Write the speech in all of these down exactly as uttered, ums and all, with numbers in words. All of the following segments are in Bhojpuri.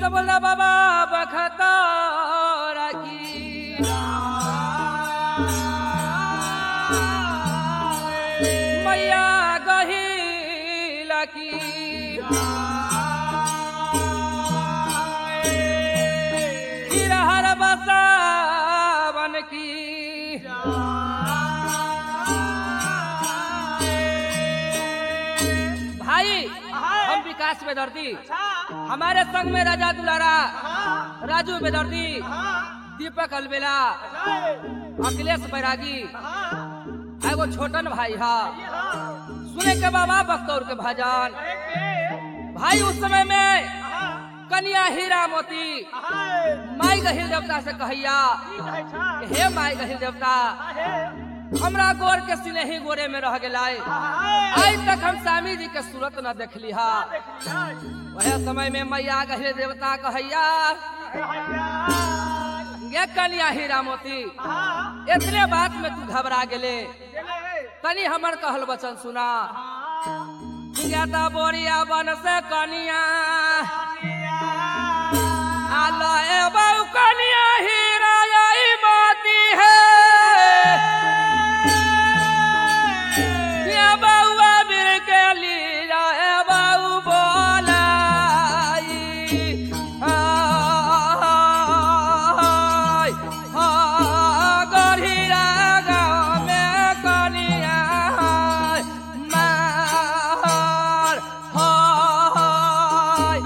बोला बोला बाबा बखतारा की मैया गहिला की हर बसावन की भाई हम विकास बेदर्दी हमारे संग में राजा दुलारा राजू बेदर्दी दीपक अलबेला अखिलेश बैरागी एगो छोटन भाई हा सुने के बाबा बख्तौर के भजन भाई उस समय में कन्या हीरा मोती माई गहिल देवता से कहैया हे माई गहिल देवता हमरा गोर के सिनेही गोरे में रह गए आज तक हम स्वामी जी के सूरत न देखली हा वह समय में मैया गहिल देवता कहैया ये कन्या हीरा मोती इतने बात में तू घबरा गेले तनी हमर कहल वचन सुना बोरिया बन से कनिया आला ए बहु कनिया हीरा आई मोती है ये बहुआ बिर के लीला ए बहु बोलाई हाय हाय गढ़िया गाँव में कनिया मार हाय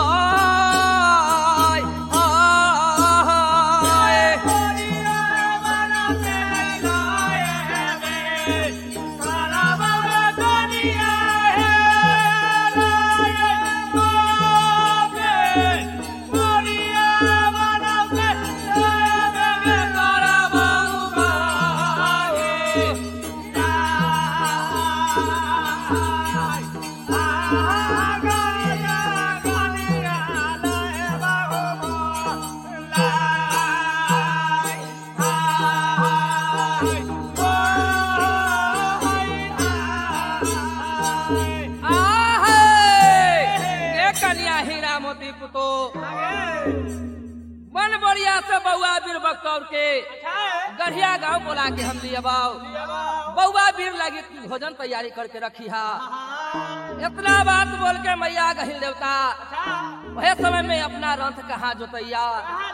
मन बढ़िया से बउआ बीर बख्तौर के गढ़िया गांव बोला के हम लिए बउआ बीर लगी भोजन तैयारी करके रखी हा इतना बात बोल के मैया गहिल देवता वह समय में अपना रथ कहाँ जोतैया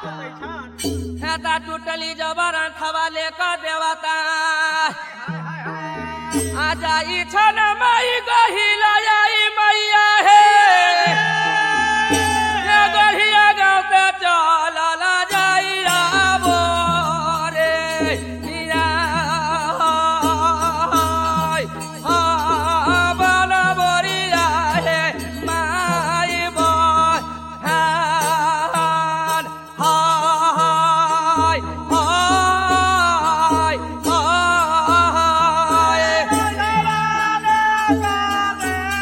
टूटली जबर रथवा लेकर देवता आ जाई छन माई गहिल आई मैया है गढ़िया गाँव पे चला जाई राबो रे हीरा बन बोरिया है माई बहन हाय हाय हाय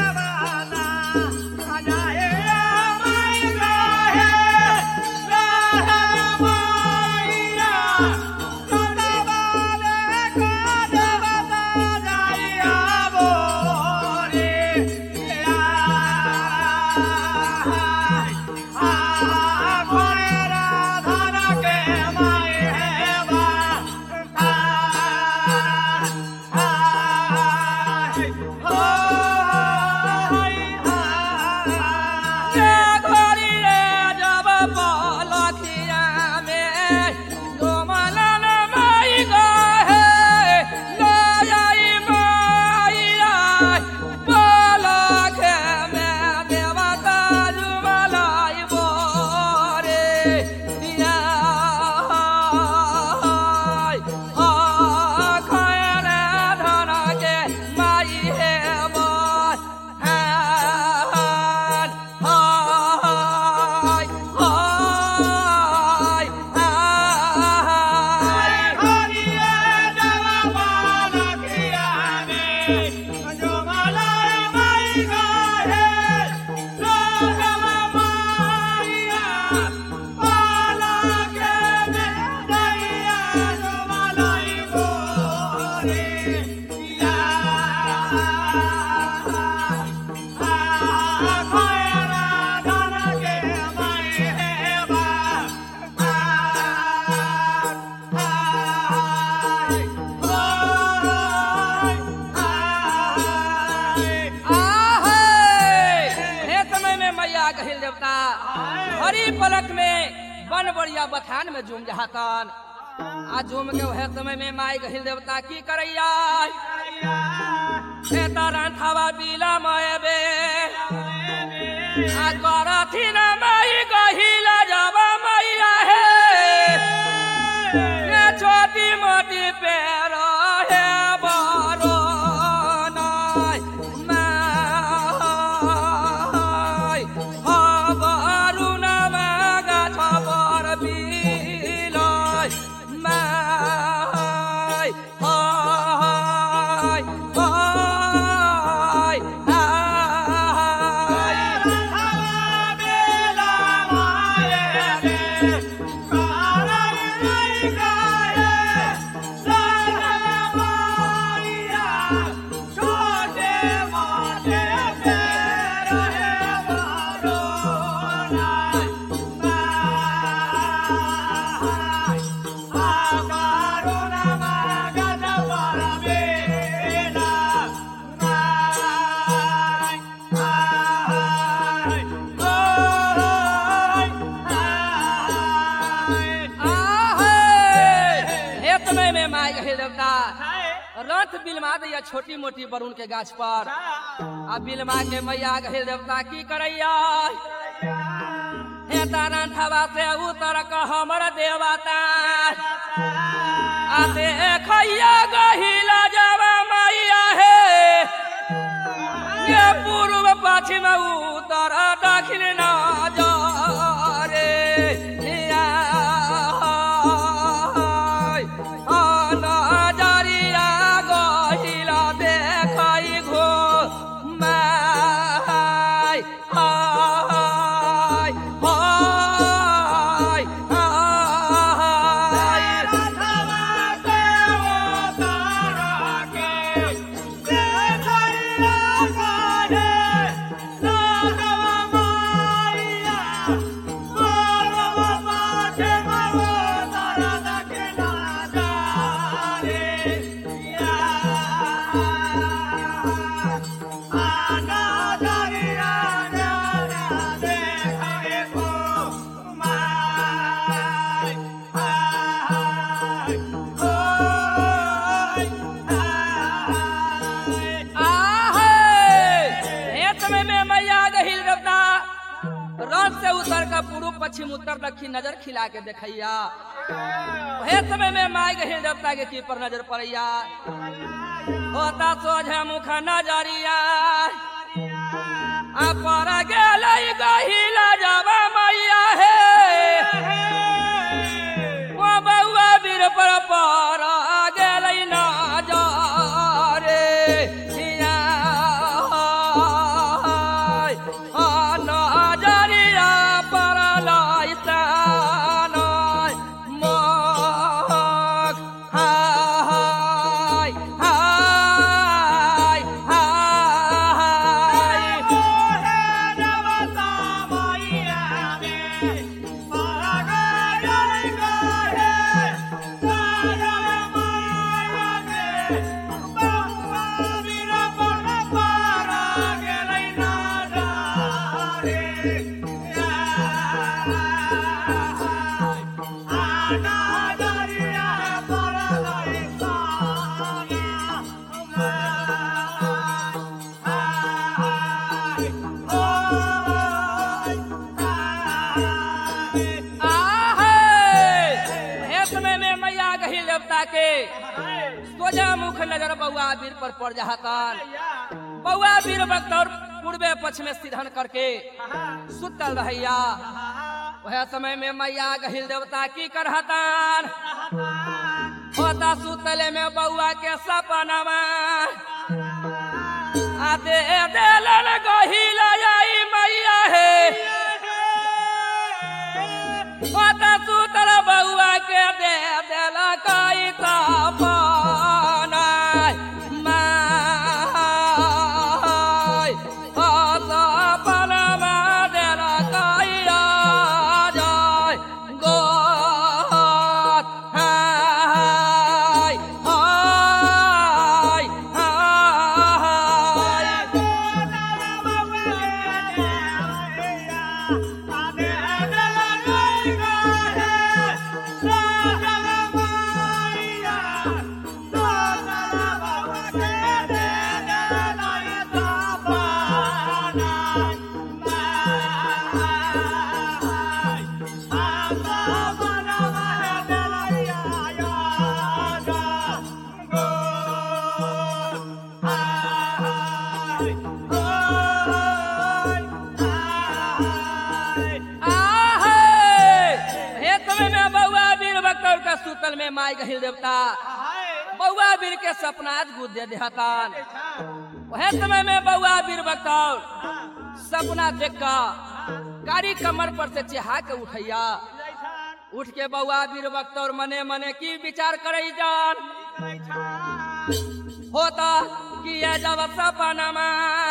हरी पलक में बन बढ़िया बखान में झूम जहातन आ झूम के वह समय में माई गहिल देवता की करैया थावा पीला माए बे आ करथी न माई गहिला जावा मैया है ये छोटी मोटी पैर है बारो नाय माय हबारू न मागा छबर बिलाय माय हाय हाय रथ बिलमा दैया छोटी मोटी बरुण के गाछ पर आ बिलमा के मैया गहिल देवता की करैया हे तारन थावा से उतर क हमर देवता आ देखैया गहिला जावा मैया हे ये पूर्व पश्चिम उत्तर दक्षिण न जा रे से उतर का पूर्व पश्चिम उत्तर दक्षिण नजर खिला के देखैया वह समय में माई गहिल देवता के की पर नजर पड़ैया होता सोझे मुख नजरिया आ पर गेलै गहिला जावा मैया हे ओ बउआ बीर पर पर गेलै ना जा रे सोजा मुख नजर बउआ वीर पर पड़ जाहतन बउआ वीर बख्तर पूर्वे पश्चिम सिधन करके सुतल रहैया वह समय में मैया गहिल देवता की करहतन होता सुतले में बउआ के सपनावा आते देलन गहिल आई मैया हे होता सुतल बउआ के दे देल कई तापना माय होता पनमा देल कई राजाय गोत हाय हाय हाय सुतल में माई गहिल देवता बउआ वीर के सपना आज गुद दे देहतान। वह समय में बउआ वीर बकौर सपना देख का कारी कमर पर से चिहा के उठैया उठ के बउआ वीर बकौर मने मने की विचार करे जान होता कि ये जब सपना में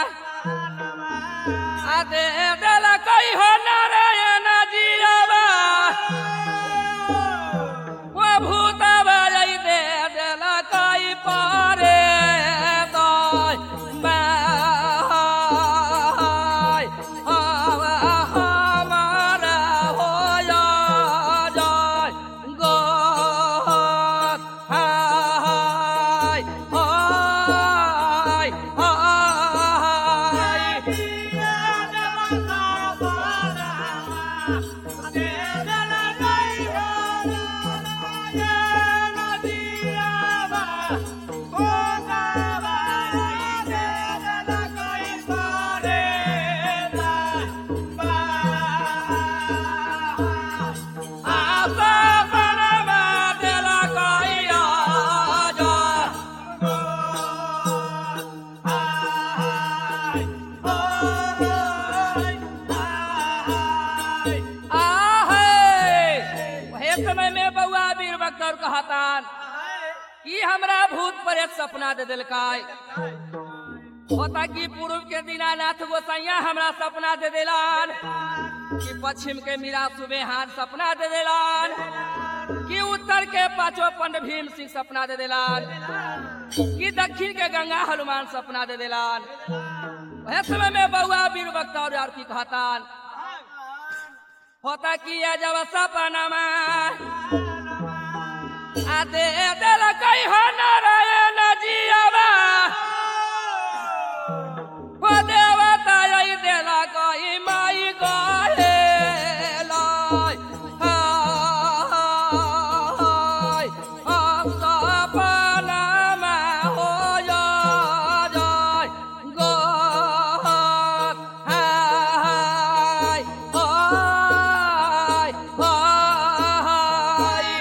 आदे देला कोई हो नारायण जियावा वो भूतवा लई दे देला कोई पारे दाय बाय हवा हमारा हो या जाय गो हाय हाय हाय कहतान कि हमरा भूत प्रेत सपना दे दिलकाय होता कि पूर्व के दीनानाथ गोसाइया हमरा सपना दे दिलान कि पश्चिम के मीरा सुबेहान सपना दे दिलान कि उत्तर के पांचों पंड भीम सिंह सपना दे दिलान कि दक्षिण के गंगा हनुमान सपना दे दिलान। वह समय में बउआ वीर बकौर यार की कहतान होता कि ये जब सपना में आदे देला कोई हो नारायण जियावा वो देवता यही देला कोई माई गहे लाई हाय सपना में हो या जाय गो हाय हाय हाय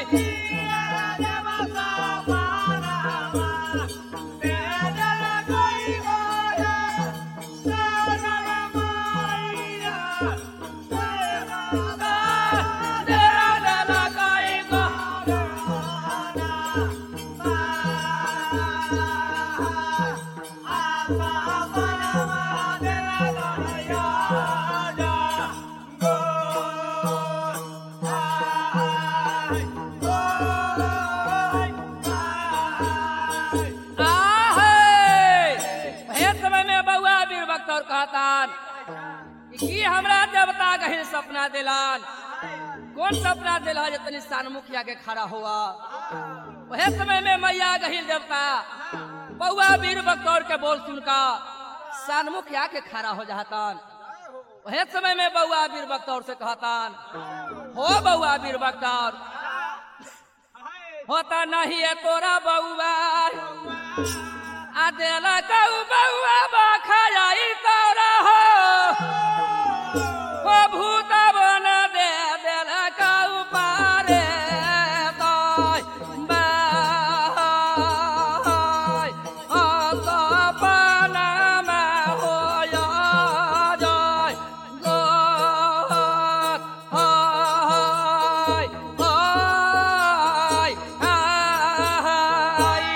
कि हमरा देवता गहिल सपना दिलान कौन सपना दिला जितनी सान मुखिया के खड़ा हुआ। वह समय में मैया गहिल देवता बउआ वीर बकौर के बोल सुनका सान मुखिया के खड़ा हो जातान। वह समय में बउआ वीर बकौर से कहतान हो बउआ वीर बकौर होता नहीं है तोरा बउआ आदेला कहू बउआ बखाई तोरा हो वो भूत बन दे देला कहू पारे ताय बाय सपना में हो या जाय गो हाय हाय हाय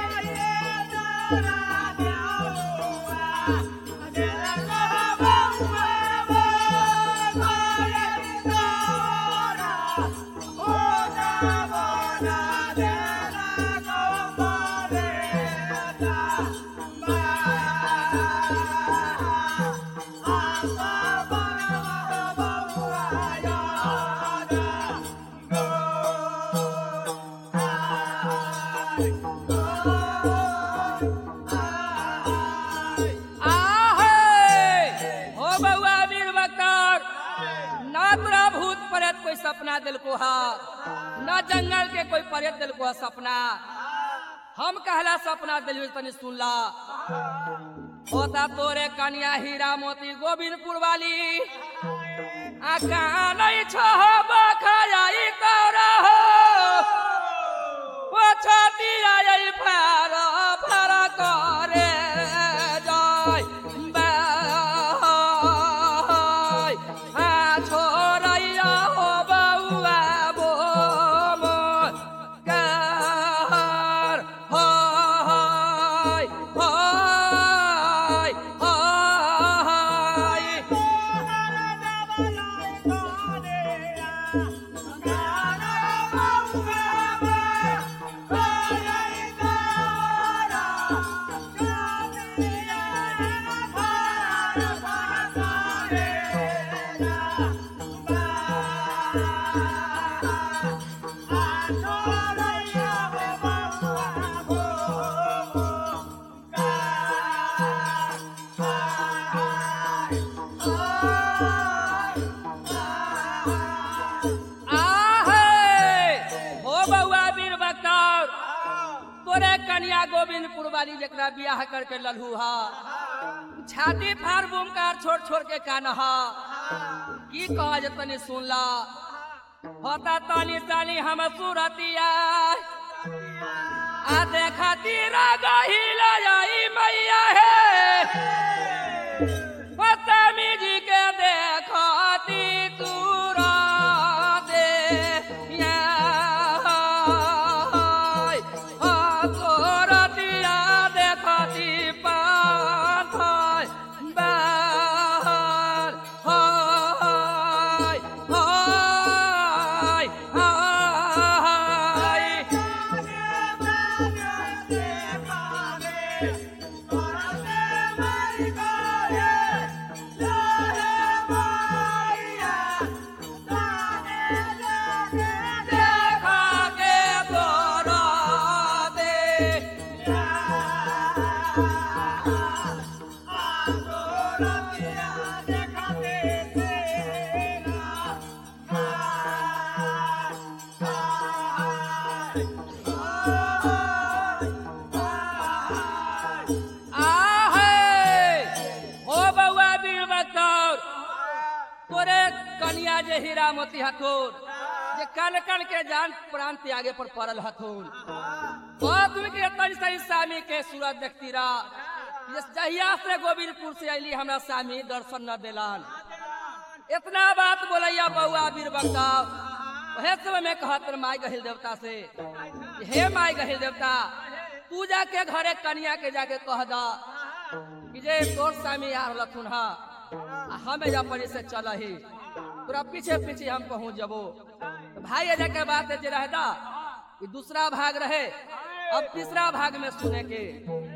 कोई सपना दिल को हा ना जंगल के कोई परेत दिल को सपना हम कहला सपना दिल तनी सुनला होता तोरे कन्या हीरा मोती गोविंदपुर वाली आका नहीं छह बखाई तोरा हो तोरे कन्या गोविंदपुर वाली जकरा बियाह करके लल्हू हा छाती फाड़ बुमकार छोड़ छोड़ के कानहा की कहा जे तनी सुन ला होता तानी साली हम सूरतिया आ देखती रागही लजाई मैया है पतमी जी के देखती तूरा दे या सूरतिया देखती पाथ बाहर हाय हाय हाय देखा के तोरा दे तोरे कन्या जे हीरा मोती हथुन जे कन कन के जान प्राण त्यागे पर पड़ल हथुन तुम के तनी सही स्वामी के सूरत देखती रहा जहिया से गोविंदपुर से अली हमरा स्वामी दर्शन न दिलान इतना बात बोलैया बउआ वीर बक्ताव वह समय में कहत माई गहिल देवता से हे माई गहिल देवता तू जाके घरे कन्या के जाके कह दा कि जे तोर स्वामी आ रहलथुन हा हमें अपने से चल ही पूरा पीछे पीछे हम पहुंच जबो तो भाई अजय के बात है जे रहता कि दूसरा भाग रहे अब तीसरा भाग में सुने के